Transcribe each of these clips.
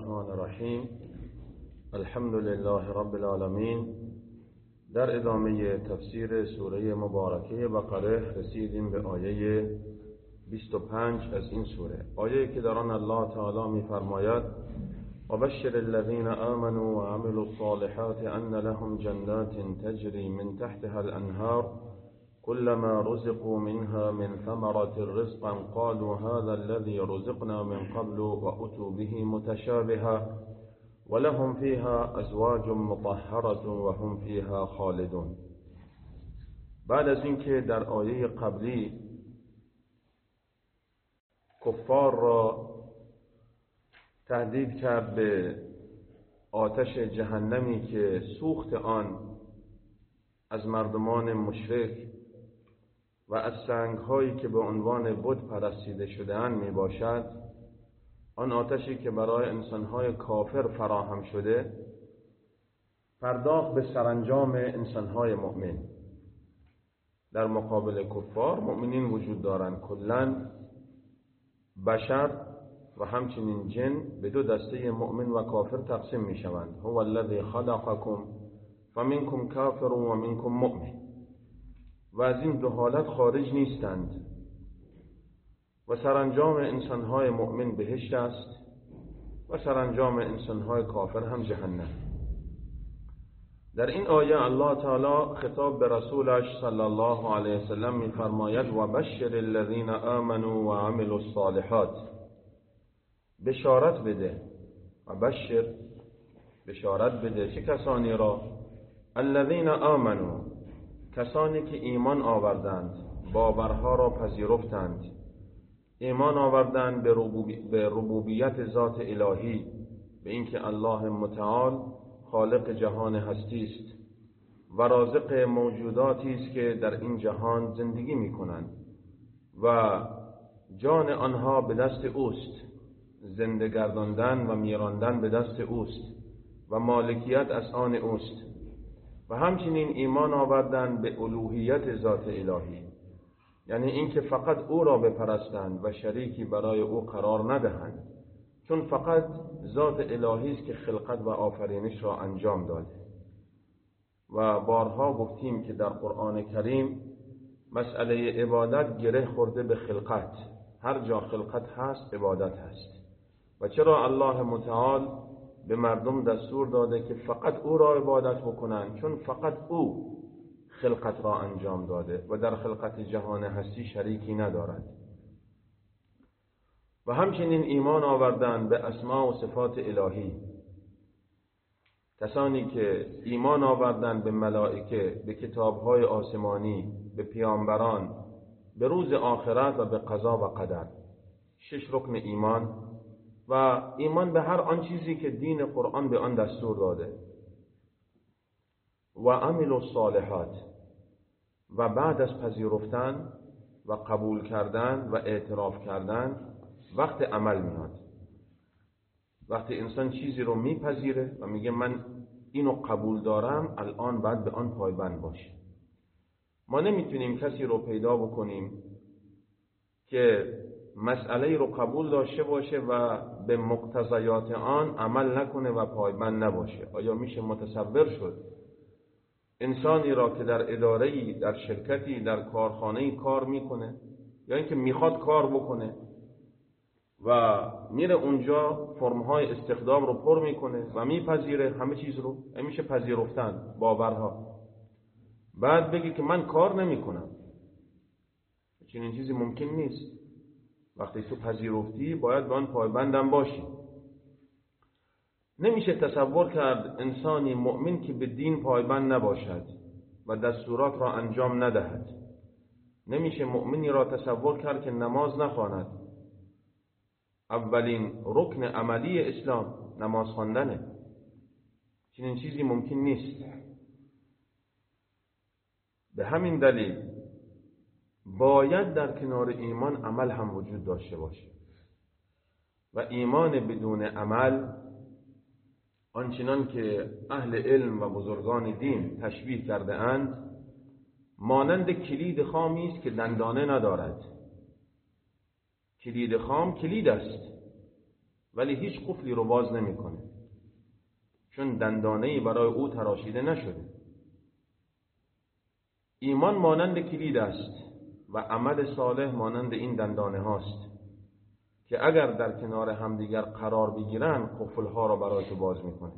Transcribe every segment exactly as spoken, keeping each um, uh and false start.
الرحمن الرحیم. الحمد لله رب العالمین. در ادامه تفسیر سوره مبارکه بقره رسیدیم به آیه بیست و پنج از این سوره، آیه که در آن الله تعالی می‌فرماید: وبشر الذين آمنوا وعملوا الصالحات أن لهم جنات تجري من تحتها الأنهار كلما رزقوا منها من ثمرة رزقا قالوا هذا الذي رزقنا من قبل وأتوا به متشابها ولهم فيها أزواج مطهرة وهم فيها خالدون. بعد از اینکه در آیه قبلی کفار را تهدید کرد به آتش جهنمی که سوخت آن از مردمان مشرک و از سنگ‌هایی که به عنوان بت پرستیده شده‌اند می باشد، آن آتشی که برای انسان‌های کافر فراهم شده، پرداخت به سرانجام انسان‌های مؤمن. در مقابل کفار مؤمنین وجود دارند. کلاً بشر و همچنین جن به دو دسته مؤمن و کافر تقسیم می شوند. هو الذی خلقکم فمنکم کافر و منکم مؤمن. و از این دو حالت خارج نیستند و سرانجام انسانهای مؤمن بهشت است و سرانجام انسانهای کافر هم جهنم. در این آیه الله تعالی خطاب به رسولش صلی الله علیه وسلم می فرماید: و بشر الذین آمنوا و عملوا الصالحات. بشارت بده و بشر بشارت بده چه کسانی را؟ الذین آمنوا، کسانی که ایمان آوردند، باورها را پذیرفتند، ایمان آوردند به, ربوبی... به ربوبیت ذات الهی، به اینکه الله متعال خالق جهان هستی است و رازق موجوداتی است که در این جهان زندگی می کنند و جان آنها به دست اوست، زنده گرداندن و میراندن به دست اوست و مالکیت از آن اوست. و همچنین ایمان آوردند به الوهیت ذات الهی، یعنی اینکه فقط او را بپرستند و شریکی برای او قرار ندهند، چون فقط ذات الهی است که خلقت و آفرینش را انجام داده. و بارها گفتیم که در قرآن کریم مسئله عبادت گره خورده به خلقت. هر جا خلقت هست عبادت هست. و چرا الله متعال به مردم دستور داده که فقط او را عبادت بکنند؟ چون فقط او خلقت را انجام داده و در خلقت جهان هستی شریکی ندارد. و همچنین ایمان آوردند به اسماء و صفات الهی. کسانی که ایمان آوردند به ملائکه، به کتابهای آسمانی، به پیامبران، به روز آخرت و به قضا و قدر. شش رکن ایمان و ایمان به هر آن چیزی که دین قرآن به آن دستور داده. و عملوا الصالحات، و بعد از پذیرفتن و قبول کردن و اعتراف کردن وقت عمل میاد. وقتی انسان چیزی رو میپذیره و میگه من اینو قبول دارم، الان باید به آن پایبند باشه. ما نمیتونیم کسی رو پیدا بکنیم که مسئله رو قبول داشته باشه و به مقتضیات آن عمل نکنه و پایبند نباشه. آیا میشه متصور شد انسانی را که در اداره‌ای، در شرکتی، در کارخانه‌ای کار میکنه یا اینکه میخواد کار بکنه و میره اونجا فرم‌های استخدام رو پر میکنه و میپذیره همه چیز رو، میشه پذیرفتن باورها، بعد بگی که من کار نمیکنم؟ چنین چیزی ممکن نیست. وقتی تو پذیرفتی باید به آن پایبندم باشی. نمیشه تصور کرد انسانی مؤمن که به دین پایبند نباشد و دستورات را انجام ندهد. نمیشه مؤمنی را تصور کرد که نماز نخواند. اولین رکن عملی اسلام نماز خواندنه. چنین چیزی ممکن نیست. به همین دلیل باید در کنار ایمان عمل هم وجود داشته باشه و ایمان بدون عمل، آنچنان که اهل علم و بزرگان دین تشبیه کرده اند، مانند کلید خامی است که دندانه ندارد. کلید خام کلید است ولی هیچ قفلی رو باز نمیکنه، چون دندانه‌ای برای او تراشیده نشده. ایمان مانند کلید است و عمل صالح مانند این دندانه هاست که اگر در کنار همدیگر قرار بگیرن قفلها را برای تو باز میکنه.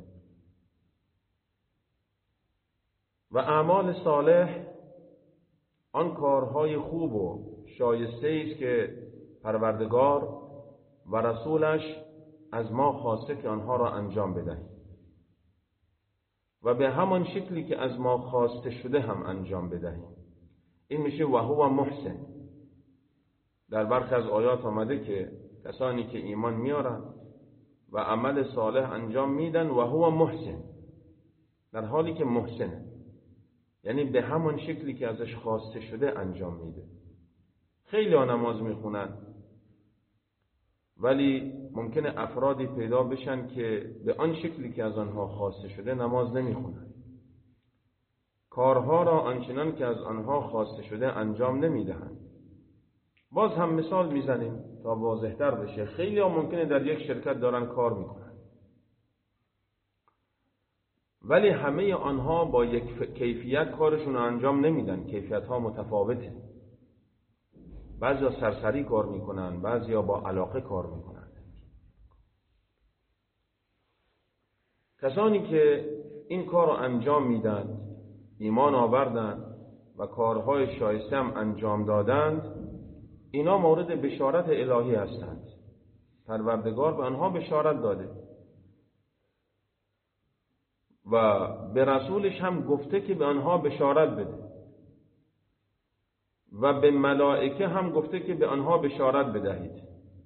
و اعمال صالح آن کارهای خوب و شایسته است که پروردگار و رسولش از ما خواسته که آنها را انجام بدهیم و به همان شکلی که از ما خواسته شده هم انجام بدهیم. این میشه و هو محسن. در برخی از آیات آمده که کسانی که ایمان میارن و عمل صالح انجام میدن و هو محسن، در حالی که محسنه، یعنی به همان شکلی که ازش خواسته شده انجام میده. خیلی ها نماز میخونن ولی ممکنه افرادی پیدا بشن که به آن شکلی که از آنها خواسته شده نماز نمیخونن، کارها را آنچنان که از آنها خواسته شده انجام نمیدهند. باز هم مثال میزنیم تا واضح‌تر بشه. خیلی ها ممکنه در یک شرکت دارن کار میکنن ولی همه آنها با یک کیفیت کارشون رو انجام نمیدن، کیفیت ها متفاوته. بعضیا سرسری کار میکنن، بعضیا با علاقه کار میکنن. کسانی که این کار رو انجام میدن، ایمان آوردن و کارهای شایسته هم انجام دادند، اینا مورد بشارت الهی هستند. پروردگار به آنها بشارت داده و به رسولش هم گفته که به آنها بشارت بده و به ملائکه هم گفته که به آنها بشارت بدهید.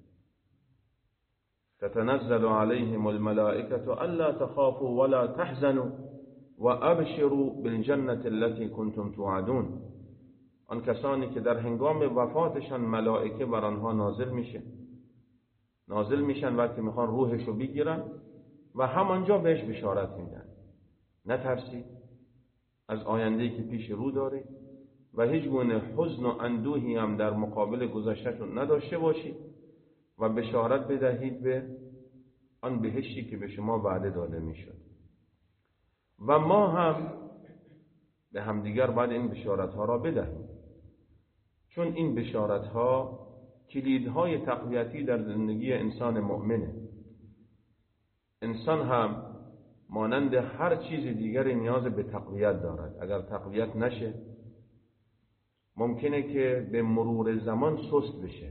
تتنزل علیهم الملائکة الا تخافوا ولا تحزنوا و ابشروا بالجنة التي کنتم توعدون. آن کسانی که در هنگام وفاتشان ملائکه بر آنها نازل میشه نازل میشن وقتی میخوان روحشو بگیرن و همانجا بهش بشارت میدن. نترسید از آینده‌ای که پیش رو داری و هیچ گونه حزن و اندوهی هم در مقابل گذشته‌تون نداشته باشید و بشارت بدهید به آن بهشتی که به شما وعده داده میشد. و ما هم به همدیگر باید این بشارت‌ها را بدهیم، چون این بشارت‌ها کلیدهای تقویتی در زندگی انسان مؤمنه. انسان هم مانند هر چیز دیگری نیاز به تقویت دارد. اگر تقویت نشه ممکنه که به مرور زمان سست بشه.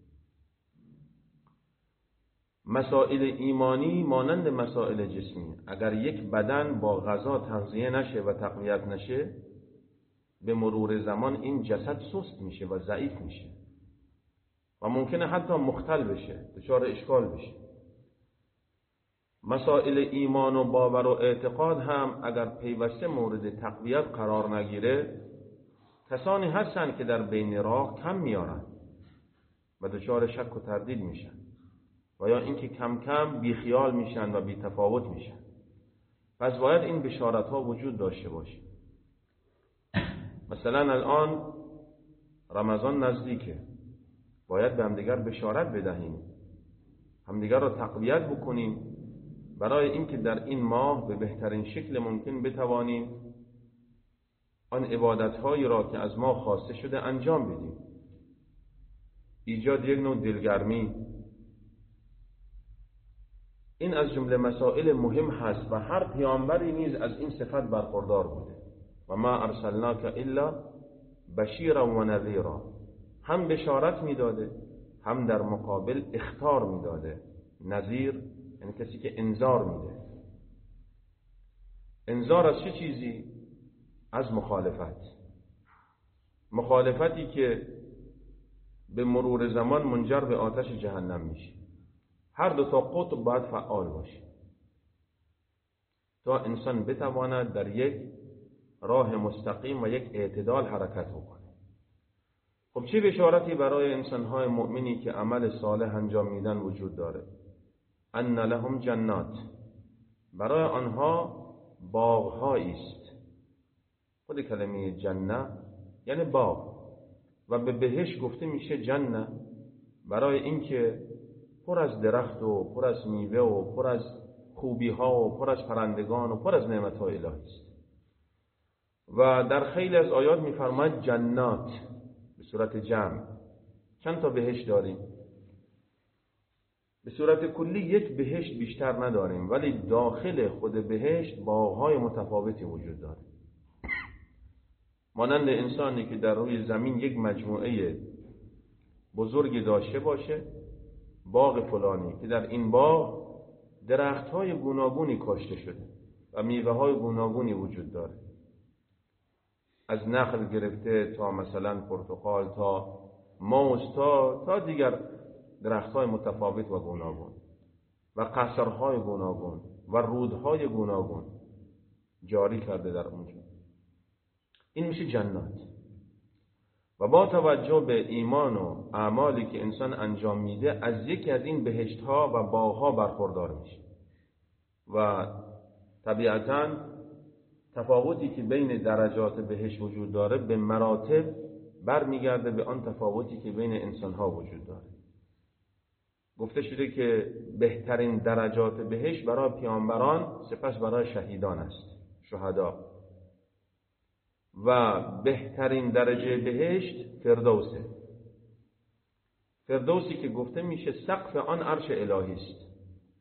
مسائل ایمانی مانند مسائل جسمی، اگر یک بدن با غذا تغذیه نشه و تقویت نشه، به مرور زمان این جسد سست میشه و ضعیف میشه و ممکنه حتی مختل بشه، دچار اشکال بشه. مسائل ایمان و باور و اعتقاد هم اگر پیوسته مورد تقویت قرار نگیره، کسانی هستن که در بین راه کم میارن و دچار شک و تردید میشن و یا اینکه کم کم بیخیال میشن و بی‌تفاوت میشن. پس باید این بشارت ها وجود داشته باشه. مثلا الان رمضان نزدیکه، باید به همدیگر بشارت بدهیم، همدیگر را تقویت بکنیم برای اینکه در این ماه به بهترین شکل ممکن بتوانیم آن عبادت‌هایی را که از ما خواسته شده انجام بدیم. ایجاد یک نوع دلگرمی، این از جمله مسائل مهم هست و هر پیامبری نیز از این صفت برخوردار بوده. و ما ارسلناک الا بشیرا و نذیرا، هم بشارت میداده هم در مقابل اخطار میداده. نذیر یعنی کسی که انذار میده. انذار از چه چیزی؟ از مخالفت. مخالفتی که به مرور زمان منجر به آتش جهنم میشه. هر دو تا قطب باید فعال باشه تا انسان بتواند در یک راه مستقیم و یک اعتدال حرکت بکنه. خب چه بشارتی برای انسان‌های مؤمنی که عمل صالح انجام میدن وجود داره؟ ان لهم جنات، برای آنها باغ‌هایی است. خود کلمه جنه یعنی باغ و به بهشت گفته میشه جنه برای اینکه پر از درخت و پر از میوه و پر از خوبی ها و پر از پرندگان و پر از نعمت های الهی است. و در خیلی از آیات می‌فرماید جنات به صورت جمع. چند تا بهشت داریم؟ به صورت کلی یک بهشت بیشتر نداریم، ولی داخل خود بهشت باغ‌های متفاوتی وجود داره. مانند انسانی که در روی زمین یک مجموعه بزرگی داشته باشه، باغ فلانی که در این باغ درخت‌های گوناگونی کاشته شده و میوه‌های گوناگونی وجود داره، از نخل گرفته تا مثلا پرتقال تا موز تا تا دیگر درخت‌های متفاوت و گوناگون و قصرهای گوناگون و رودهای گوناگون جاری کرده در اونجا. این میشه جنات. و با توجه به ایمان و اعمالی که انسان انجام میده از یکی از این بهشت‌ها و باغ‌ها برخوردار میشه و طبیعتاً تفاوتی که بین درجات بهشت وجود داره به مراتب برمیگرده به آن تفاوتی که بین انسان‌ها وجود داره. گفته شده که بهترین درجات بهشت برای پیامبران، سپس برای شهیدان است، شهدا. و بهترین درجه بهشت فردوسه. فردوسی که گفته میشه سقف آن عرش الهی است.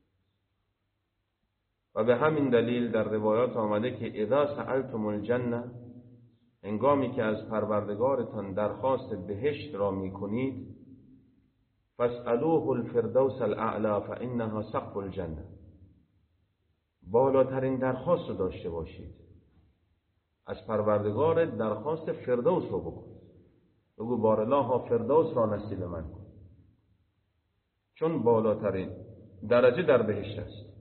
و به همین دلیل در روایات آمده که اذا سألتم الجنه، هنگامی که از پروردگارتان درخواست بهشت را میکنید، فاسألوه الفردوس الاعلی فانها سقف الجنه، بالاترین درخواست رو داشته باشید، از پروردگار درخواست فردوس رو بکن، بگو بارالله فردوس را نصیب من کن، چون بالاترین درجه در بهشت است.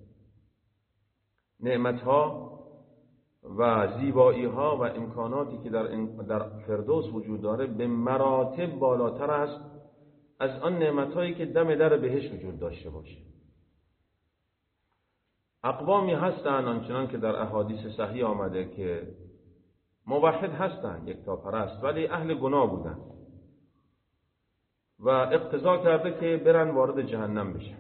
نعمتها و زیبایی‌ها و امکاناتی که در در فردوس وجود داره به مراتب بالاتر است از آن نعمت‌هایی که دم در بهشت وجود داشته باشه. اقوامی هستند آنچنان که در احادیث صحیح آمده که موحد هستند، یکتاپرست، ولی اهل گناه بودند و اقتضا کرده که برن وارد جهنم بشن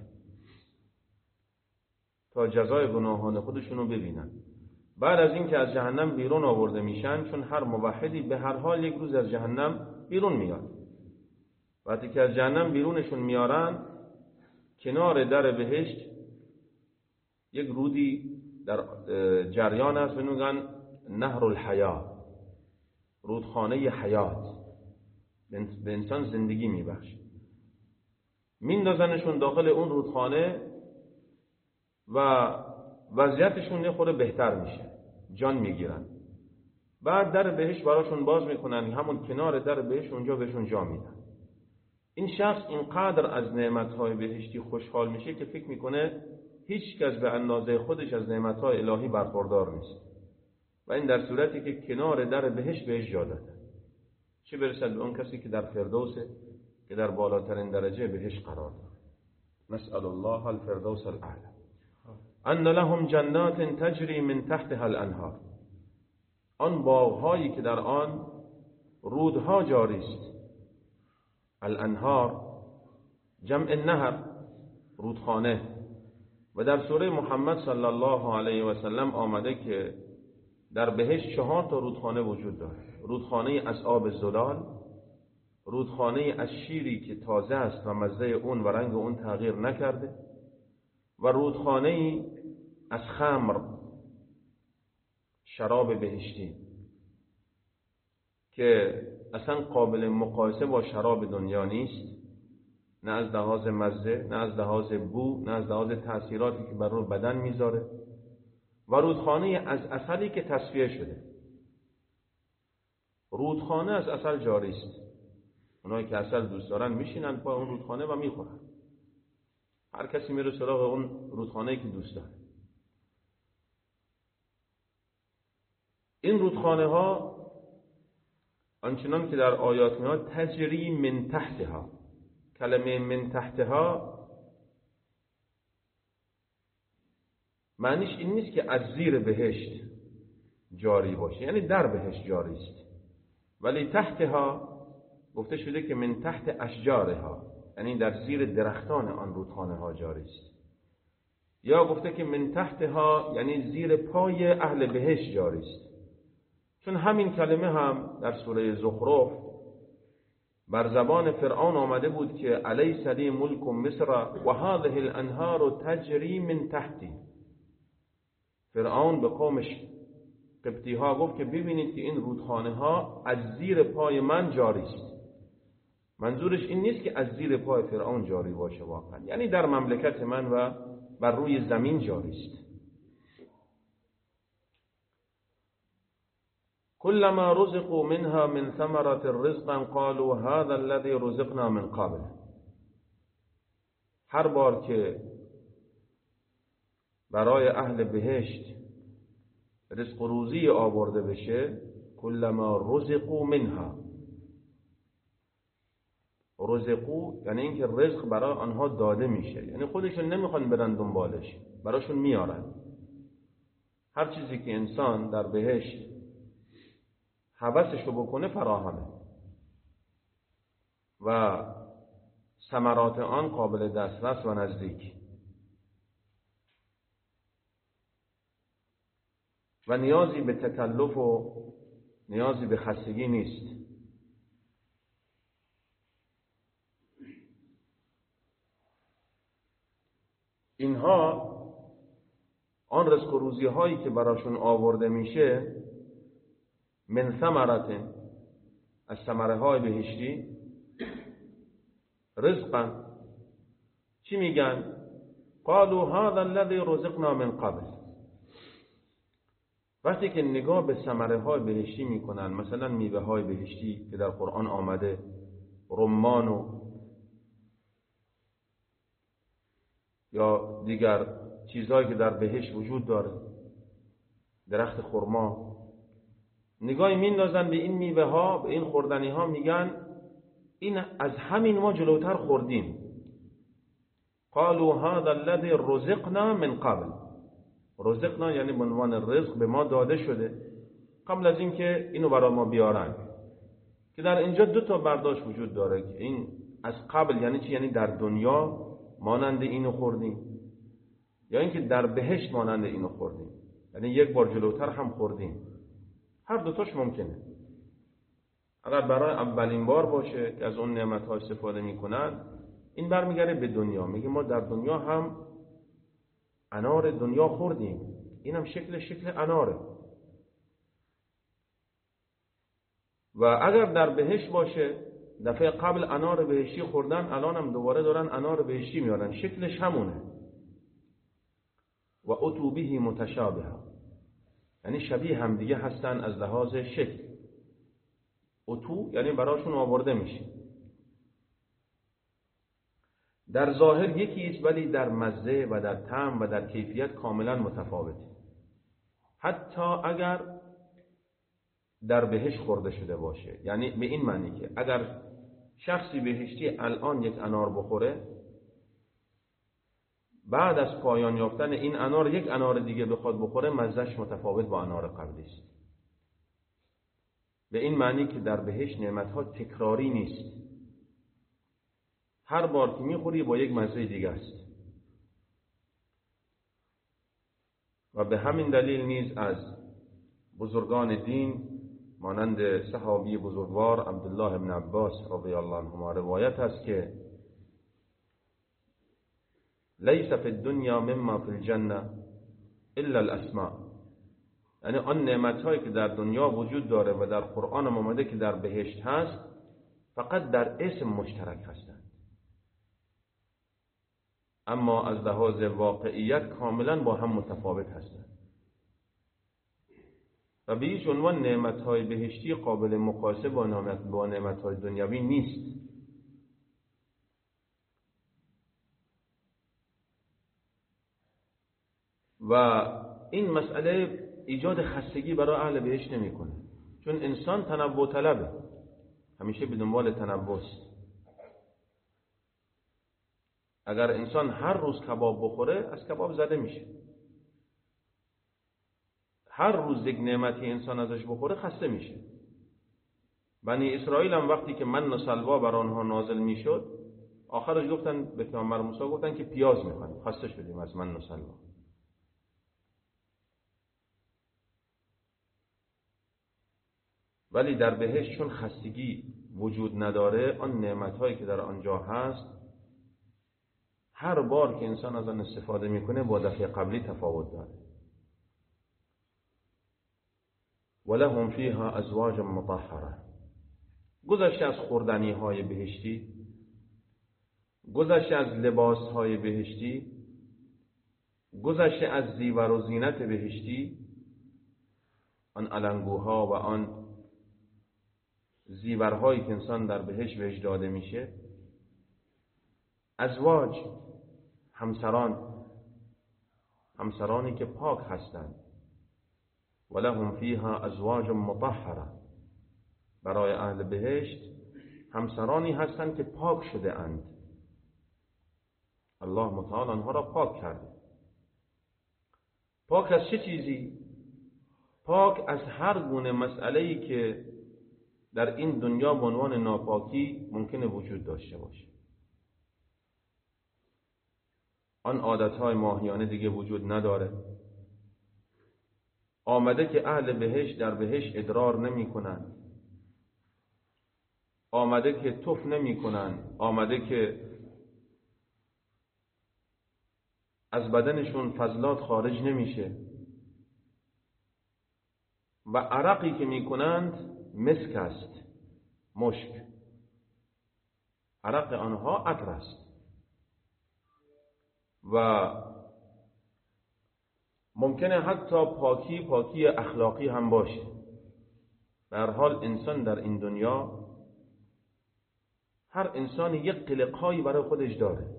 تا جزای گناهان خودشونو ببینن. بعد از این که از جهنم بیرون آورده میشن، چون هر موحدی به هر حال یک روز از جهنم بیرون میاد، وقتی که از جهنم بیرونشون میارن، کنار در بهشت یک رودی در جریان است و میگن نهر الحیات، رودخانه حیات، به انسان زندگی میبخشه. میندازنشون داخل اون رودخانه و وضعیتشون یه خورده بهتر میشه، جان میگیرن. بعد در بهشت براشون باز میکنن، همون کنار در بهشت اونجا بهشون جا میدن. این شخص اینقدر از نعمتهای بهشتی خوشحال میشه که فکر میکنه هیچ کس به اندازه خودش از نعمتهای الهی برخوردار نیست، و این در صورتی که کنار در بهشت بهش جا داده. چه برسد به اون کسی که در فردوسه، که در بالاترین درجه بهشت قرار داره. نسأل الله الفردوس الاعلی. ان لهم جنات تجری من تحتها الانهار، آن باغ‌هایی که در آن رودها جاری است. الانهار جمع نهر، رودخانه. و در سوره محمد صلی الله علیه و سلم آمده که در بهشت چهار تا رودخانه وجود داره. رودخانه از آب زلال، رودخانه از شیری که تازه است و مزه اون و رنگ اون تغییر نکرده، و رودخانه از خمر، شراب بهشتی که اصلا قابل مقایسه با شراب دنیا نیست، نه از لحاظ مزه، نه از لحاظ بو، نه از لحاظ تأثیراتی که بر روی بدن میذاره، و رودخانه از عسلی که تصفیه شده. رودخانه از عسل جاری است. اونایی که عسل دوست دارن میشینن پای اون رودخانه و میخورن. هر کسی میره سراغ اون رودخانه‌ای که دوست داره. این رودخانه ها آنچنان که در آیات میاد تجری من تحتها، کلمه من تحتها معنیش این نیست که از زیر بهشت جاری باشه، یعنی در بهشت جاری است، ولی تحتها گفته شده که من تحت اشجارها، یعنی در زیر درختان آن رودخانه ها جاری است. یا گفته که من تحتها یعنی زیر پای اهل بهشت جاری است، چون همین کلمه هم در سوره زخرف بر زبان فرعون آمده بود که الیس لی ملک مصر و هذه الانهار تجری من تحتی. فرعون به قومش قبطی ها گفت که ببینید که این رودخانه ها از زیر پای من جاری است. منظورش این نیست که از زیر پای فرعون جاری باشه واقعا، یعنی در مملکت من و بر روی زمین جاری است. كلما رزقوا منها من ثمرة رزقا قالوا هذا الذي رزقنا من قبل. هر بار که برای اهل بهشت رزق و روزی آورده بشه، كلما رزقوا منها، رزقو یعنی اینکه رزق برای آنها داده میشه، یعنی خودشون نمیخوان برن دنبالش، براشون میارن. هر چیزی که انسان در بهشت هوسشو بکنه فراهمه و ثمرات آن قابل دسترس و نزدیک و نیازی به تکلف و نیازی به خستگی نیست. اینها آن رزق و روزی هایی که براشون آورده میشه، من ثمرات، از ثمره های بهشتی، رزقا، چی میگن؟ قالوا هذا الذي رزقنا من قبل. وقتی که نگاه به ثمره های بهشتی میکنن، مثلا میوه های بهشتی که در قرآن آمده، رمان و یا دیگر چیزهایی که در بهشت وجود داره، درخت خرما، نگاهی میندازن به این میوه ها، به این خوردنی ها، میگن این از همین ما جلوتر خوردیم. قالوا هذا الذي رزقنا من قبل. رزقنا یعنی به عنوان رزق به ما داده شده قبل از این که اینو برای ما بیارن. که در اینجا دو تا برداشت وجود داره که این از قبل یعنی چی؟ یعنی در دنیا مانند اینو خوردیم، یا اینکه در بهشت مانند اینو خوردیم، یعنی یک بار جلوتر هم خوردیم. هر دوتاش ممکنه. اگر برای اولین بار باشه که از اون نعمت‌ها استفاده میکنن، این برمیگره به دنیا، میگه ما در دنیا هم انار دنیا خوردیم، اینم شکل شکل اناره. و اگر در بهشت باشه، دفعه قبل انار بهشتی خوردن، الان هم دوباره دارن انار بهشتی میارن، شکلش همونه. و اتوا به متشابه، یعنی شبیه هم دیگه هستن از لحاظ شکل. اتو یعنی براشون آورده میشه. در ظاهر یکی است ولی در مزه و در طعم و در کیفیت کاملا متفاوته. حتی اگر در بهشت خورده شده باشه، یعنی به این معنی که اگر شخصی بهشتی الان یک انار بخوره، بعد از پایان یافتن این انار یک انار دیگه بخواد بخوره، مزهش متفاوت با انار قبلی است. به این معنی که در بهشت نعمتها تکراری نیست، هر بار که میخوری با یک مزه دیگه است. و به همین دلیل نیز از بزرگان دین مانند صحابی بزرگوار عبدالله بن عباس رضی الله عنهما روایت است که لیس فی الدنیا مما فی الجنه الا الاسماء، یعنی آن نعمت‌هایی که در دنیا وجود داره و در قرآن آمده که در بهشت هست، فقط در اسم مشترک هستند، اما از لحاظ واقعیت کاملا با هم متفاوت هستند و به هیچ عنوان نعمت‌های بهشتی قابل مقایسه با نعمت‌های دنیوی نیست. و این مسئله ایجاد خستگی برای اهل بهشت نمی‌کنه، چون انسان تنوع طلبه، همیشه به دنبال تنوع است. اگر انسان هر روز کباب بخوره، از کباب زده میشه. هر روز یک نعمتی انسان ازش بخوره خسته میشه. بنی اسرائیل هم وقتی که من و سلوا بر آنها نازل میشد، آخرش گفتن به پیامبر موسی گفتن که پیاز میخوایم، خسته شدیم از من و سلوا. ولی در بهشت چون خستگی وجود نداره، آن نعمت‌هایی که در آنجا هست هر بار که انسان از آن استفاده میکنه با دفعه قبلی تفاوت داره. ولهم فیها ازواج مطهره، گذشته از خوردنی‌های بهشتی، گذشته از لباس‌های بهشتی، گذشته از زیور و زینت بهشتی، آن علنگوها و آن زیورهایی که انسان در بهشت بهش داده میشه، ازواج، همسران، همسرانی که پاک هستند. ولهم فیها ازواج مطهره، برای اهل بهشت همسرانی هستند که پاک شده اند. الله متعال آنها را پاک کرده. پاک از چه چیزی؟ پاک از هر گونه مسئله‌ای که در این دنیا به عنوان ناپاکی ممکنه وجود داشته باشه. آن عادتهای ماهیانه دیگه وجود نداره. آمده که اهل بهشت در بهشت ادرار نمی کنن. آمده که تف نمی کنن. آمده که از بدنشون فضلات خارج نمیشه و عرقی که می کنند مسک است، مشک. عرق آنها عطر است و ممکنه حتی پاکی پاکی اخلاقی هم باشه. به هر حال انسان در این دنیا، هر انسان یک قلق‌هایی برای خودش داره.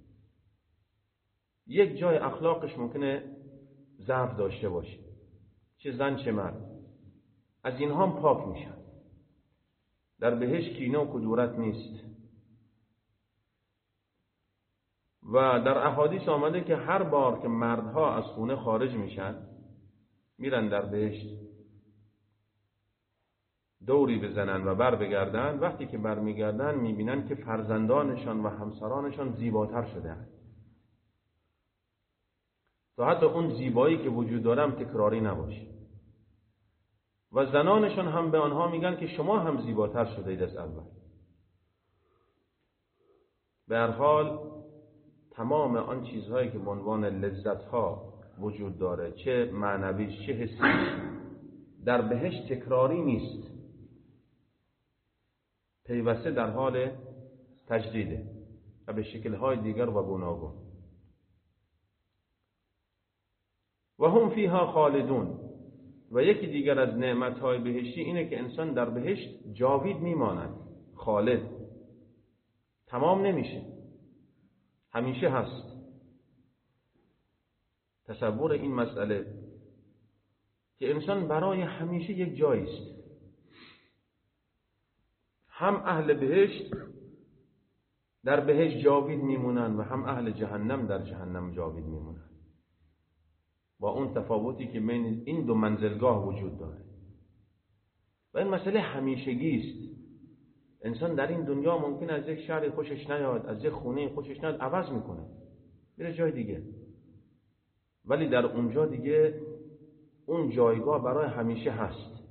یک جای اخلاقش ممکنه ضعف داشته باشه، چه زن چه مرد. از اینها هم پاک میشن. در بهشت کینه و کدورت نیست. و در احادیث آمده که هر بار که مردها از خونه خارج میشن، میرن در بهشت دوری بزنن و بر بگردن، وقتی که بر میگردن میبینن که فرزندانشان و همسرانشان زیباتر شدن. تا حتی اون زیبایی که وجود داره هم تکراری نباشه. و زنانشان هم به آنها میگن که شما هم زیباتر شدید از اول. به هر حال تمام آن چیزهایی که به عنوان لذت‌ها وجود داره، چه معنوی چه حسی، در بهشت تکراری نیست، پیوسته در حال تجدیده و به شکل‌های دیگر و گوناگون. و هم فیها خالدون. و یکی دیگر از نعمت‌های بهشتی اینه که انسان در بهشت جاوید میماند، خالد، تمام نمیشه، همیشه هست. تصور این مسئله که انسان برای همیشه یک جایی است. هم اهل بهشت در بهشت جاوید میمونن و هم اهل جهنم در جهنم جاوید میمونن. با اون تفاوتی که بین این دو منزلگاه وجود داره. و این مسئله همیشگی است. انسان در این دنیا ممکن از یک شهر خوشش نیاد، از یک خونه خوشش نیاد، عوض میکنه، میره جای دیگه. ولی در اونجا دیگه اون جایگاه برای همیشه هست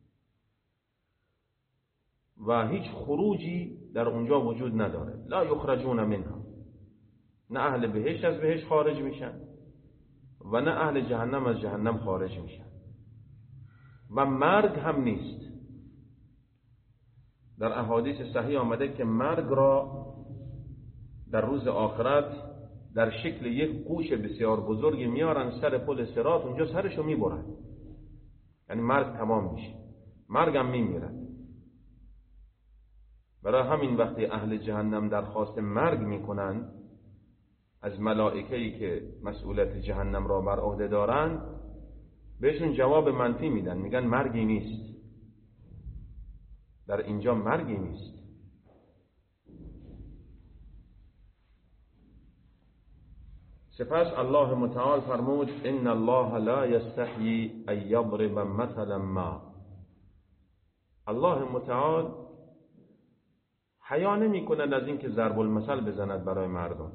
و هیچ خروجی در اونجا وجود نداره. لا یخرجون منها. نه اهل بهشت از بهشت خارج میشن و نه اهل جهنم از جهنم خارج میشن. و مرگ هم نیست. در احادیث صحیح آمده که مرگ را در روز آخرت در شکل یک قوش بسیار بزرگی میارن سر پل صراط، اونجا سرشو میبرن. یعنی مرگ تمام میشه، مرگ هم میمیرن. برای همین وقتی اهل جهنم درخواست مرگ میکنن از ملائکه‌ای که مسئولیت جهنم را بر عهده دارن، بهشون جواب منفی میدن، میگن مرگی نیست، در اینجا مرگی نیست. سپس الله متعال فرمود ان الله لا یستحیی ان یضرب مثلا ما. الله متعال حیا نمی کند از اینکه ضرب المثل بزند برای مردم.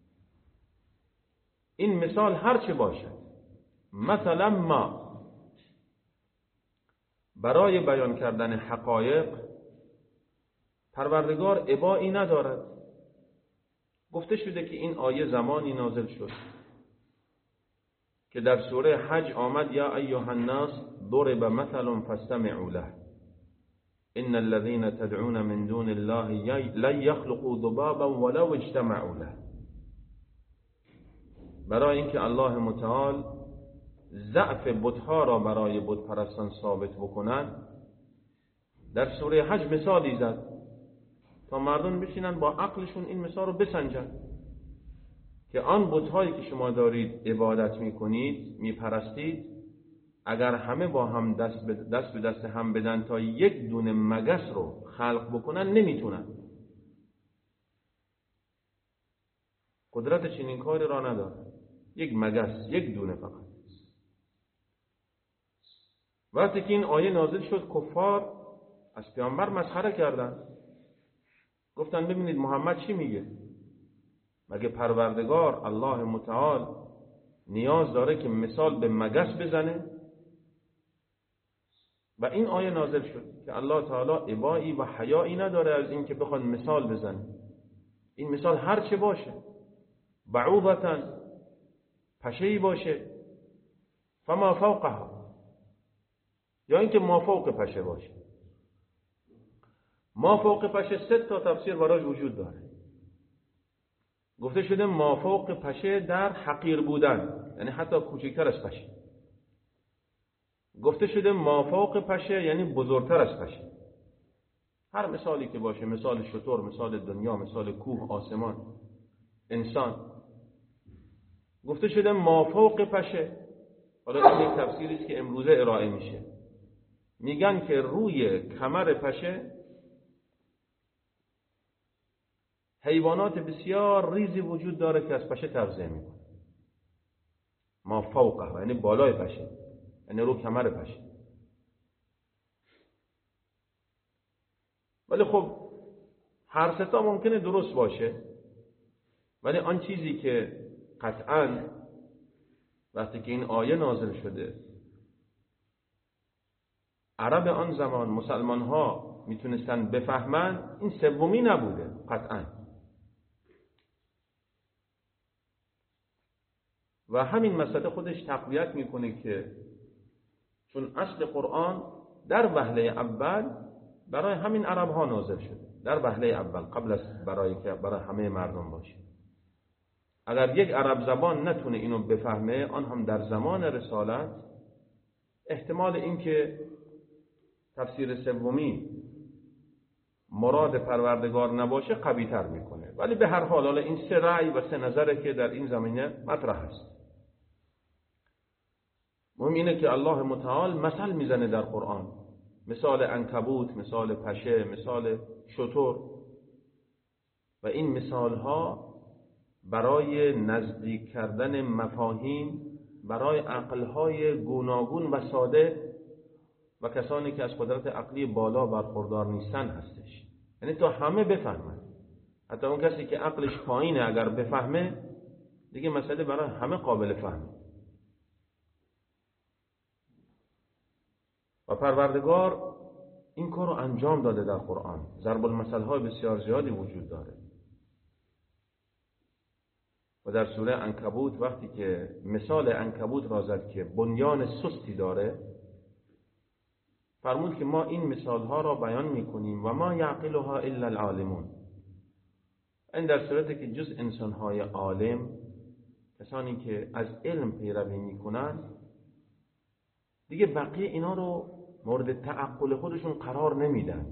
این مثال هر چه باشد، مثلا ما برای بیان کردن حقایق پروردگار ابایی ندارد. گفته شده که این آیه زمانی نازل شد که در سوره حج آمد یا ایها الناس ضرب مثل فاستمعوا له ان الذين تدعون من دون الله لن يخلقوا ذبابا ولو اجتمعوا له. برای اینکه الله متعال ضعف بت‌ها را برای بت پرستان ثابت بکنند، در سوره حج مثالی زد تا مردم بشینن با عقلشون این مثال رو بسنجن که آن بت‌هایی که شما دارید عبادت می‌کنید، می‌پرستید، اگر همه با هم دست به دست, به دست هم بدن تا یک دونه مگس رو خلق بکنن نمیتونن. قدرت چنین کاری را نداره. یک مگس، یک دونه فقط. وقتی که این آیه نازل شد کفار از پیامبر مسخره کردن، گفتن ببینید محمد چی میگه؟ مگه پروردگار الله متعال نیاز داره که مثال به مگس بزنه؟ و این آیه نازل شد که الله تعالی ابایی و حیایی نداره از این که بخواد مثال بزنه. این مثال هر چه باشه، بعوضتن، پشه‌ای باشه، فما فوقها، یا اینکه ما فوق پشه باشه. ما فوق پشه سه تا تفسیر براش وجود داره. گفته شده ما فوق پشه در حقیر بودن، یعنی حتی کوچکتر از پشه. گفته شده ما فوق پشه یعنی بزرگتر از پشه. هر مثالی که باشه، مثال شتر، مثال دنیا، مثال کوه، آسمان، انسان. گفته شده ما فوق پشه. حالا این یک تفسیری است که امروزه ارائه میشه. میگن که روی کمر پشه حیوانات بسیار ریزی وجود داره که از پشه تغذیه میکنه. ما فوقه یعنی بالای پشه، یعنی رو کمر پشه. ولی خب هر سه تا ممکنه درست باشه، ولی آن چیزی که قطعاً وقتی که این آیه نازل شده عرب آن زمان، مسلمان ها میتونستن بفهمن، این سومی نبوده قطعاً. و همین مسئله خودش تقویت میکنه که چون اصل قرآن در وهله اول برای همین عرب ها نازل شده، در وهله اول، قبل از برای که برای همه مردم باشه. اگر یک عرب زبان نتونه اینو بفهمه، آن هم در زمان رسالت، احتمال این که تفسیر سومی مراد پروردگار نباشه قوی تر میکنه. ولی به هر حال این سه رأی و سه نظره که در این زمینه مطرح است. مهم اینه که الله متعال مثل میزنه در قرآن، مثال عنکبوت، مثال پشه، مثال شتر، و این مثال ها برای نزدیک کردن مفاهیم برای عقلهای گوناگون و ساده و کسانی که از قدرت عقلی بالا برخوردار نیستن هستش. یعنی تا همه بفهمن، حتی اون کسی که عقلش پایینه اگر بفهمه دیگه مسئله برای همه قابل فهمه. و پروردگار این کار رو انجام داده در قرآن. ضرب المثل های بسیار زیادی وجود داره. و در سوره عنکبوت وقتی که مثال عنکبوت را زد که بنیان سستی داره، فرمود که ما این مثال ها را بیان میکنیم و ما یعقلها الا العالمون. این در صورتی که جز انسان های عالم، کسانی که از علم پیروی میکنن، دیگه بقیه اینا رو مورد تعقل خودشون قرار نمیدن.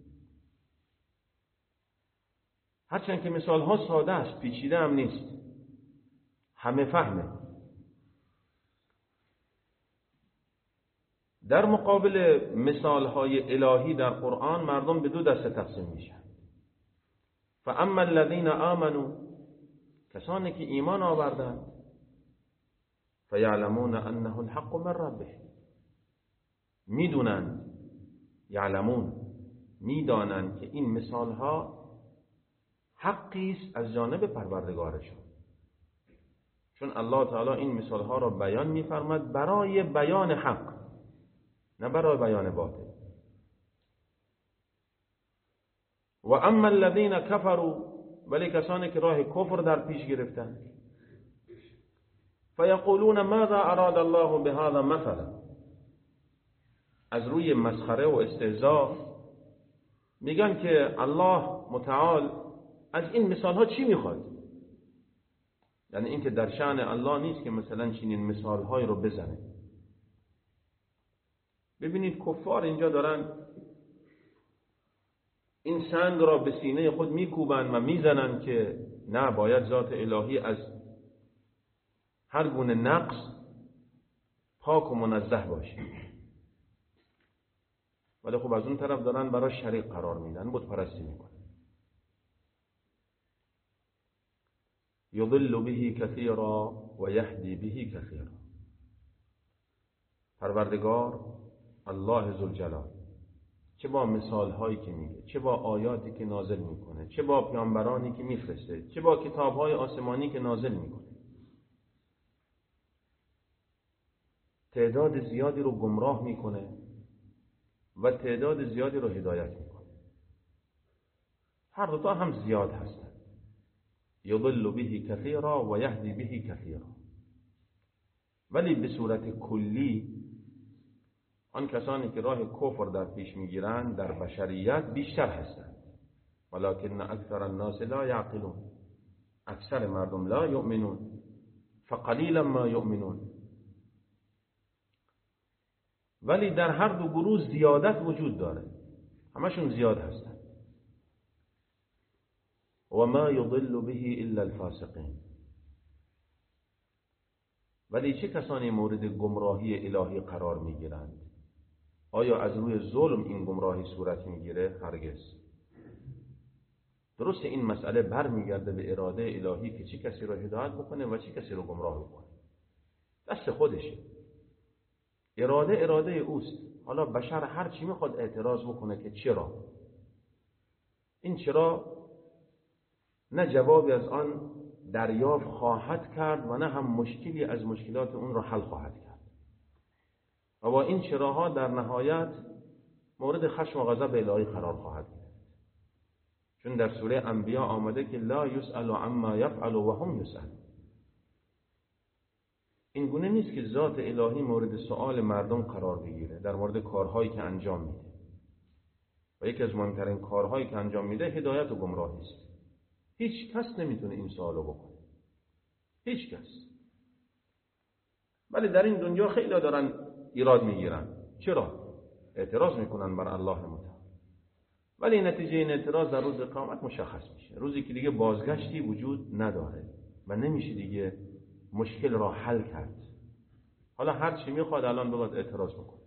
هرچند که مثال ها ساده است، پیچیده هم نیست، همه فهمه. در مقابل مثال های الهی در قرآن مردم به دو دسته تقسیم میشن. فاما الذین آمنوا، کسانی که ایمان آوردند، فیعلمون انه الحق من ربهم، میدونند، یعلمون، میدانند که این مثال ها حقی است از جانب پروردگارشان. چون الله تعالی این مثال ها را بیان می‌فرماید برای بیان حق، نه برای بیان باطل. و اما الذين كفروا، ولی کسانی که راه کفر در پیش گرفتند، فیقولون ماذا اراد الله بهذا مثلا، از روی مسخره و استهزاء میگن که الله متعال از این مثال ها چی میخواد. یعنی این که در شأن الله نیست که مثلا چنین مثال های رو بزنه. ببینید کفار اینجا دارن این سنگ را به سینه خود میکوبند و میزنند که نه، باید ذات الهی از هر گونه نقص پاک و منزه باشه. ولی خب از اون طرف دارن برای شریک قرار میدن، بت پرستی میکنن. یضل به کثیرا و یهدی به کثیرا. پروردگار الله ذوالجلال چه با مثال هایی که میگه، چه با آیاتی که نازل میکنه، چه با پیامبرانی که میفرسته، چه با کتاب های آسمانی که نازل میکنه، تعداد زیادی رو گمراه میکنه و تعداد زیادی رو هدایت میکنه. هر دو تا هم زیاد هستند. یضل به کثیرا و یهدی به کثیرا. ولی به صورت کلی آن کسانی که راه کفر در پیش میگیرند در بشریت بیشتر هستند. ولکن اکثر الناس لا یعقلون. اکثر مردم لا یؤمنون فقلیلا ما یؤمنون. ولی در هر دو گروه زیادت وجود داره، همشون زیاد هستن. و ما یضل به الا الفاسقین. ولی چه کسانی مورد گمراهی الهی قرار میگیرند؟ آیا از روی ظلم این گمراهی صورت میگیره؟ هرگز. درست این مسئله برمیگرده به اراده الهی که چه کسی را هدایت بکنه و چه کسی را گمراه بکنه. دست خودشه. اراده اراده اوست. حالا بشر هر چی میخواد اعتراض بکنه که چرا. این چرا نه جوابی از آن دریافت خواهد کرد و نه هم مشکلی از مشکلات اون را حل خواهد کرد. و با این چراها در نهایت مورد خشم و غضب الهی قرار خواهد گرفت. چون در سوره انبیاء آمده که لا یسأل عما یفعل و هم یسأل. این گونه نیست که ذات الهی مورد سؤال مردم قرار بگیره در مورد کارهایی که انجام میده. و یکی از مهمترین کارهایی که انجام میده هدایت و گمراهی است. هیچ کس نمیتونه این سوالو بکنه. هیچ کس. ولی در این دنیا خیلی دارن ایراد میگیرن. چرا؟ اعتراض میکنن بر الله متعال. ولی نتیجه این اعتراض در روز قیامت مشخص میشه. روزی که دیگه بازگشتی وجود نداره و نمیشه دیگه مشکل را حل کرد. حالا هر چی میخواد الان بخواد اعتراض بکنه.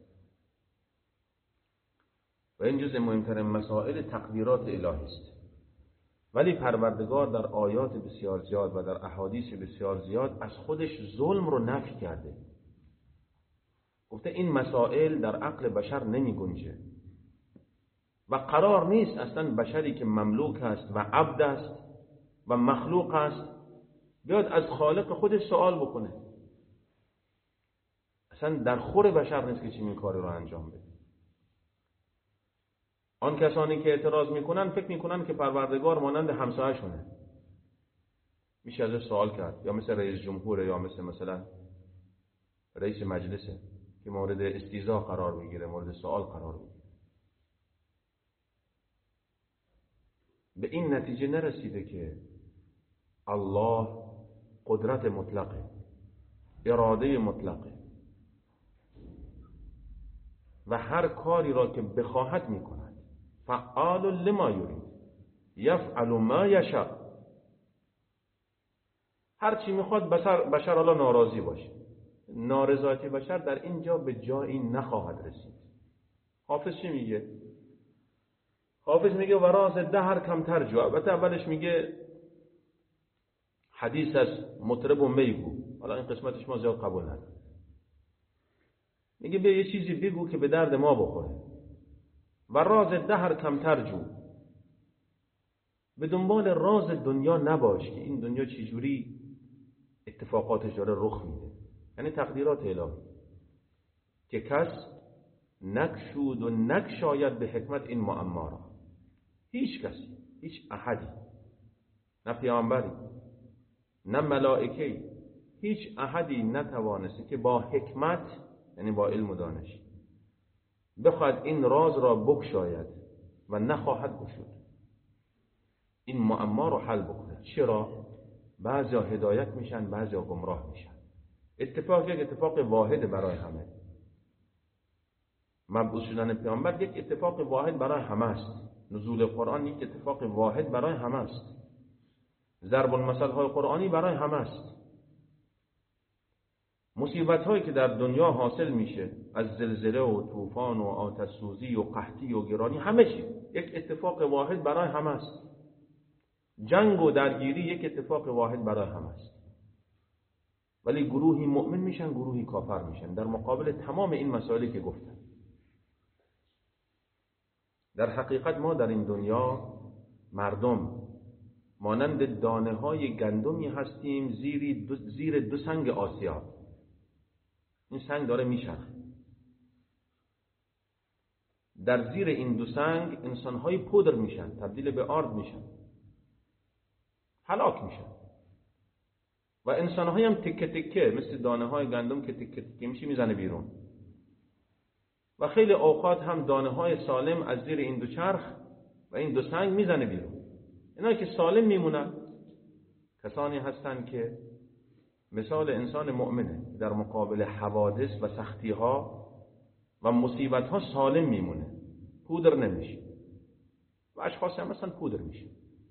و این جزء مهمترین مسائل تقدیرات الهی است. ولی پروردگار در آیات بسیار زیاد و در احادیث بسیار زیاد از خودش ظلم رو نفی کرده. گفته این مسائل در عقل بشر نمی گنجه و قرار نیست اصلا بشری که مملوک است و عبد است و مخلوق است بیاد از خالق خودش سوال بکنه. اصلا در خور بشر نیست که چنین کاری رو انجام بده. آن کسانی که اعتراض میکنن فکر میکنن که پروردگار مانند همسایه‌شونه. میشه ازش سوال کرد، یا مثل رئیس جمهوره یا مثل مثلا رئیس مجلسه که مورد استیضاح قرار میگیره، مورد سوال قرار میگیره. به این نتیجه نرسیده که الله قدرت مطلقه، اراده مطلقه و هر کاری را که بخواهد میکند. فعال لما یرید یفعل ما یشاء. هر چی میخواد بشر بشر الله ناراضی باشه. نارضایتی بشر در اینجا به جایی نخواهد رسید. حافظ چی میگه؟ حافظ میگه و راز دهر کم ترجو. البته اولش میگه حدیث از مطرب و میگو. حالا این قسمتش ما زیاد قبول نداریم. میگه به یه چیزی بگو که به درد ما بخوره. و راز دهر کم ترجو. به دنبال راز دنیا نباش که این دنیا چجوری اتفاقاتش داره رخ میده، یعنی تقدیرات الهی که کس نکشود و نکشاید به حکمت این معما را. هیچ کسی، هیچ احدی، نه پیامبری نه ملائکه‌ای، هیچ احدی نتوانسته که با حکمت، یعنی با علم و دانش، بخواهد این راز را بگشاید و نخواهد گشود، این معما رو حل بکنه. چرا؟ بعضیا هدایت میشن، بعضیا گمراه میشن. اتفاق یک اتفاق واحد برای همه. مبعوث شدن پیامبر یک اتفاق واحد برای همه است. نزول قرآن یک اتفاق واحد برای همه است. ضرب المثل های قرآنی برای همه است. مصیبت هایی که در دنیا حاصل میشه، از زلزله و طوفان و آتش سوزی و قحطی و گرانی، همه چی یک اتفاق واحد برای همه است. جنگ و درگیری یک اتفاق واحد برای همه است. ولی گروهی مؤمن میشن، گروهی کافر میشن در مقابل تمام این مسائلی که گفتم. در حقیقت ما در این دنیا مردم مانند دانه های گندمی هستیم زیر دو, زیر دو سنگ آسیا. این سنگ داره میشرخه. در زیر این دو سنگ انسان‌های پودر میشن، تبدیل به آرد میشن، هلاک میشن. و انسان‌های هم تکه تکه مثل دانه های گندم که تکه تکه میشه میزنه بیرون. و خیلی اوقات هم دانه های سالم از زیر این دو چرخ و این دو سنگ میزنه بیرون. اینا که سالم میمونن کسانی هستن که مثال انسان مؤمنه، در مقابل حوادث و سختی ها و مصیبت ها سالم میمونه، پودر نمیشه. و اشخاص هم مثلا پودر میشه.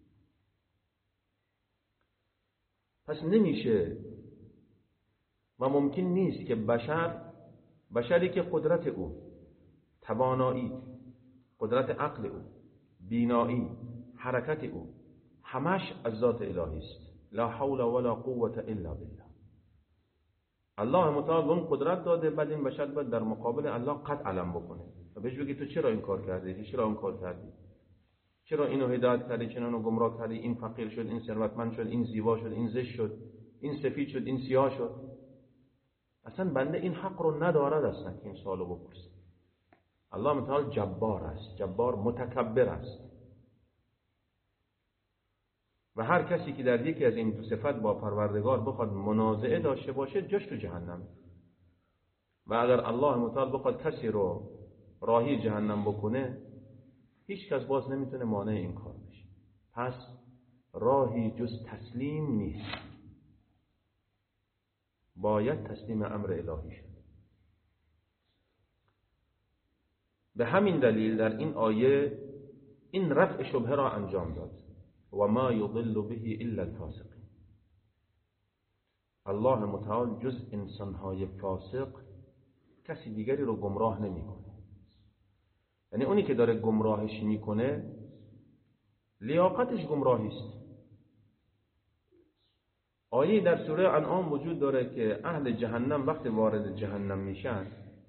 پس نمیشه و ممکن نیست که بشر بشری که قدرت او، توانایی، قدرت عقل او، بینایی، حرکت او همش از ذات الهی است. لا حول ولا قوة الا بالله. الله متعال اون قدرت داده، بعد این بشر باید در مقابل الله قد علم بکنه و بهش بگی تو چرا این کار کردی، چرا اون کار کردی، چرا اینو هدایت کردی، چرا اونو گمراه کردی، این فقیر شد، این ثروتمند شد، این زیبا شد، این زشت شد، این سفید شد، این سیاه شد. اصلا بنده این حق رو ندارد اصلا که این سوالو بپرسه. الله متعال جبار است، جبار متکبر است. و هر کسی که در یکی از این دو صفت با پروردگار بخواد منازعه داشته باشه جاش تو جهنم. و اگر الله متعال بخواد کسی رو راهی جهنم بکنه، هیچ کس باز نمیتونه مانع این کار بشه. پس راهی جز تسلیم نیست، باید تسلیم امر الهی شد. به همین دلیل در این آیه این رفع شبهه را انجام داد. و ما یضل به الا الفاسقین. الله متعال جز انسانهای فاسق کسی دیگری رو گمراه نمیکنه. یعنی اونی که داره گمراهش میکنه لیاقتش گمراهی است. آیه در سوره انعام وجود داره که اهل جهنم وقتی وارد جهنم میشن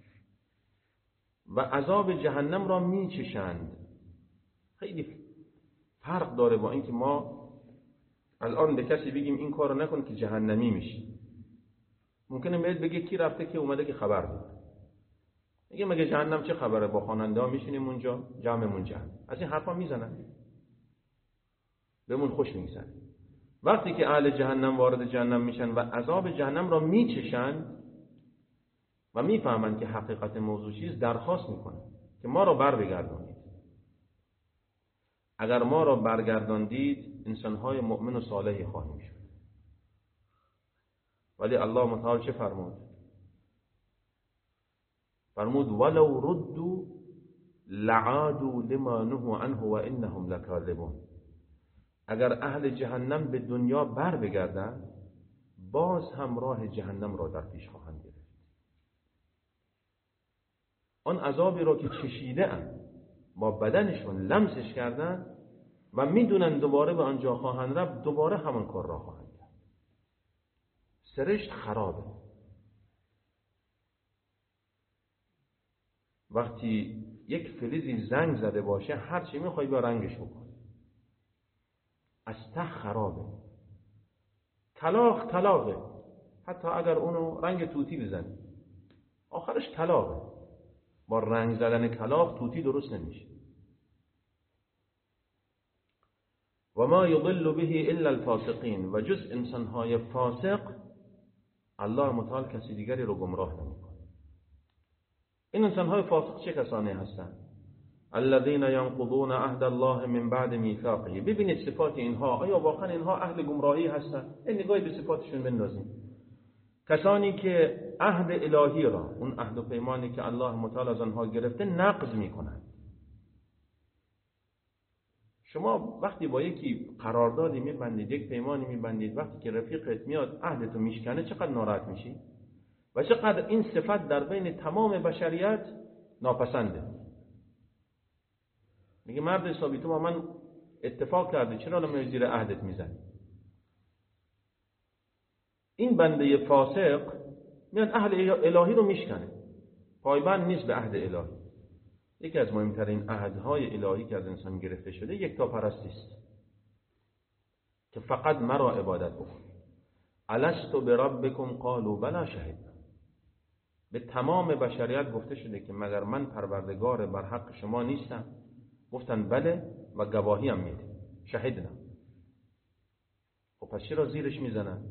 و عذاب جهنم را میچشند. خیلی فرق داره با اینکه ما الان به کسی بگیم این کارو نکن که جهنمی میشی. ممکنه بهت بگه کی رفته که اومده که خبر بده. میگه مگه جهنم چه خبره، با خواننده ها میشینیم اونجا جمعمون جمع. از این حرفا میزنن، بهمون خوش میگذره. وقتی که اهل جهنم وارد جهنم میشن و عذاب جهنم را میچشن و میفهمن که حقیقت موضوع چیز، درخواست میکنن که ما را بر بگردونید. اگر ما را برگرداندید انسانهای مؤمن و صالحی خواهیم شد. ولی الله متعال چه فرمود؟ فرمود ولو ردوا لعادوا لما نهوا عنه و انهم لکاذبون. اگر اهل جهنم به دنیا بر بگردند باز هم راه جهنم را در پیش خواهند گرفت. آن عذابی را که چشیده اند، با بدنشون لمسش کردن و میدونن دوباره به آنجا خواهند رفت، دوباره همان کار را خواهند کرد. سرشت خرابه. وقتی یک فلزی زنگ زده باشه هر چی میخوای با رنگش بکن. از ته خرابه. طلاق طلاقه، حتی اگر اونو رنگ توتی بزنی آخرش طلاقه. با رنگ زدن طلاق توتی درست نمیشه. و ما یضل به الا الفاسقین، و جز انسانهای فاسق الله متعال کسی دیگری رو گمراه نمیکنه. این انسانهای فاسق چه کسانی هستند؟ الذين ينقضون عهد الله من بعد میثاقه. ببینید صفات اینها، آیا واقعا اینها اهل گمراهی هستند؟ این نگاهی به صفاتشون بندازیم. کسانی که عهد الهی را، اون عهد و پیمانی که الله متعال از آنها گرفته، نقض میکنند. شما وقتی با یکی قراردادی میبندید، یک پیمانی میبندید، وقتی که رفیقت میاد عهدتو میشکنه چقدر ناراحت میشی؟ و چقدر این صفت در بین تمام بشریت ناپسنده. میگه مرد حسابی تو با من اتفاق کردی، چرا نمیای زیر عهدت میزنی؟ این بنده فاسق میاد عهد الهی رو میشکنه، پایبند نیست به عهد الهی. یکی از مهمترین عهدهای الهی که از انسان گرفته شده یکتاپرستی است، که فقط مرا عبادت بکن. الستو بربکم قالوا بلی شهدنا. به تمام بشریت گفته شده که مگر من پروردگار بر حق شما نیستم؟ گفتن بله و گواهی هم میدیم، شهدنا. خب پس چرا زیرش میزنن؟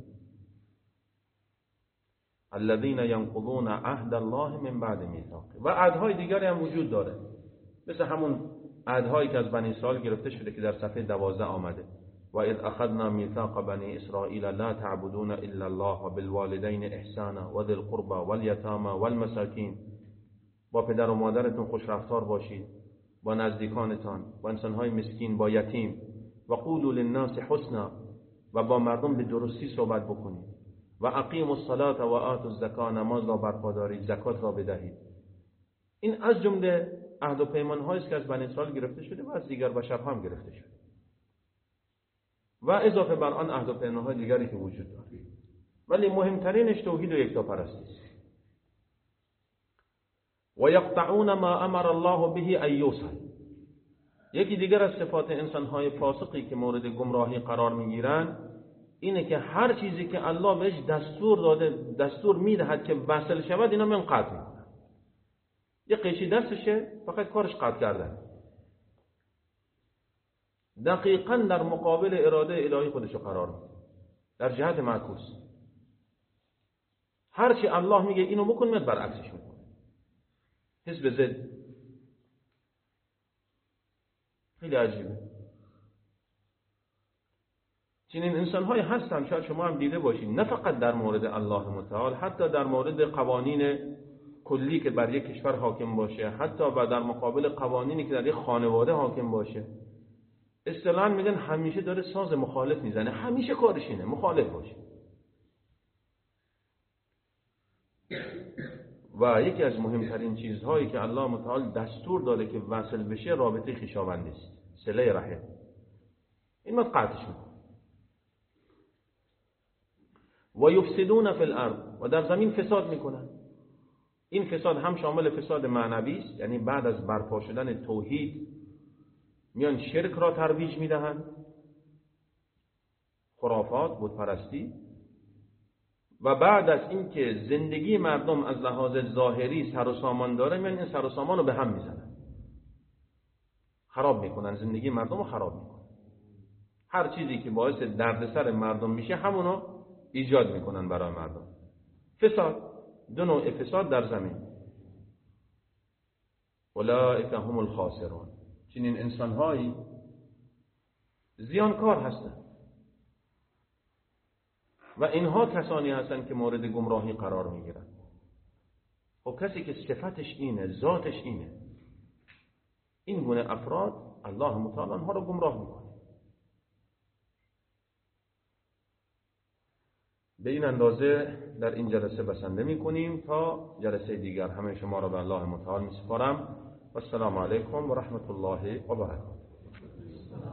الذين ينقضون عهد الله من بعد میثاقه. و عهدهای دیگری هم وجود داره، مثل همون عهدهایی که از بنی اسرائیل گرفته شده که در صفحه دوازده آمده. و اذ اخذنا میثاق بنی اسرائیل لا تعبدون الا الله و بالوالدین احسانا و ذی القربى والیتامى والمساکین. با پدر و مادرتون خوش رفتار باشید، با نزدیکانتان، با انسانهای مسکین، با یتیم. و قولوا للناس حسنا، و با مردم به درستی صحبت بکنید. و اقیموا الصلاة و آتوا الزکاة، نماز را برپا دارید، زکات را بدهید. این از جمله عهد و پیمان‌هایی است که از بنی اسرائیل گرفته شده و از دیگر بشرها هم گرفته شده، و اضافه بر آن عهد و پیمان‌های دیگری که وجود دارد. ولی مهمترینش توحید و یکتاپرستی است. و یقطعون ما امر الله به ان یوصل. یکی دیگر از صفات انسان‌های فاسقی که مورد گمراهی قرار می‌گیرند اینه که هر چیزی که الله بهش دستور داده، دستور میدهد که وصل شود، اینا من قطع میکنن. یه قیچی دستشه، فقط کارش قطع کردن. دقیقاً در مقابل اراده الهی خودشو قرار میده، در جهت معکوس. هر چی الله میگه اینو بکن، میاد برعکسش میکنه. حزب ضد. خیلی عجیبه. چنین انسان‌های هستن، شاید شما هم دیده باشید، نه فقط در مورد الله متعال، حتی در مورد قوانین کلی که بر یک کشور حاکم باشه، حتی و در مقابل قوانینی که در یک خانواده حاکم باشه. اصطلاحاً میگن همیشه داره ساز مخالف میزنه، همیشه کارش اینه مخالف باشه. و یکی از مهمترین چیزهایی که الله متعال دستور داده که وصل بشه رابطه خویشاوندی است، صله رحم. این ما قطعش میکنه. و یفسدون فی الارض، و در زمین فساد میکنن. این فساد هم شامل فساد معنوی است، یعنی بعد از برپا شدن توحید میان شرک را ترویج میدهند، خرافات، بت پرستی. و بعد از اینکه زندگی مردم از لحاظ ظاهری سر و سامان داره، میان این سر و سامان رو به هم میزنن، خراب میکنن، زندگی مردم رو خراب میکنن. هر چیزی که باعث دردسر مردم میشه همونو ایجاد میکنن برای مردم. فساد، دو نوع فساد در زمین. اولئک هم الخاسرون. چنین انسانهایی زیانکار هستند و اینها کسانی هستند که مورد گمراهی قرار میگیرند. خب کسی که صفتش اینه، ذاتش اینه، این گونه افراد الله متعال آنها رو گمراه میکنه. به این اندازه در این جلسه بسنده میکنیم. تا جلسه دیگر همه شما را به الله متعال میسپارم. و السلام علیکم و رحمت الله و برکاته.